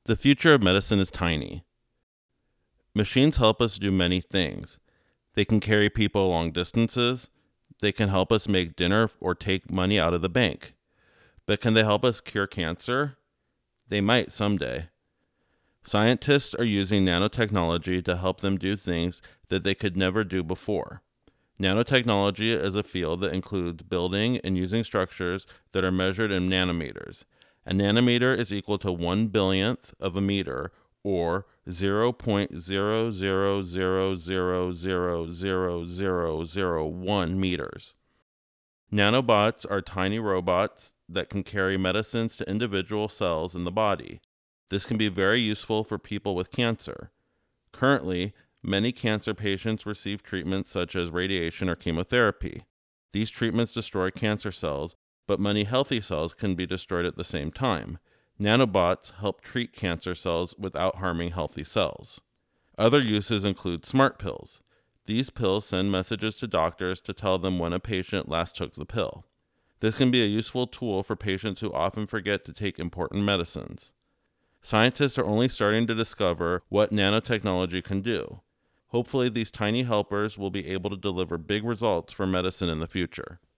The future of medicine is tiny. Machines help us do many things. They can carry people long distances. They can help us make dinner or take money out of the bank. But can they help us cure cancer? They might someday. Scientists are using nanotechnology to help them do things that they could never do before. Nanotechnology is a field that includes building and using structures that are measured in nanometers. A nanometer is equal to 1/1000th of a meter, or 0.0000000001 meters. Nanobots are tiny robots that can carry medicines to individual cells in the body. This can be very useful for people with cancer. Currently, many cancer patients receive treatments such as radiation or chemotherapy. These treatments destroy cancer cells, but many healthy cells can be destroyed at the same time. Nanobots help treat cancer cells without harming healthy cells. Other uses include smart pills. These pills send messages to doctors to tell them when a patient last took the pill. This can be a useful tool for patients who often forget to take important medicines. Scientists are only starting to discover what nanotechnology can do. Hopefully, these tiny helpers will be able to deliver big results for medicine in the future.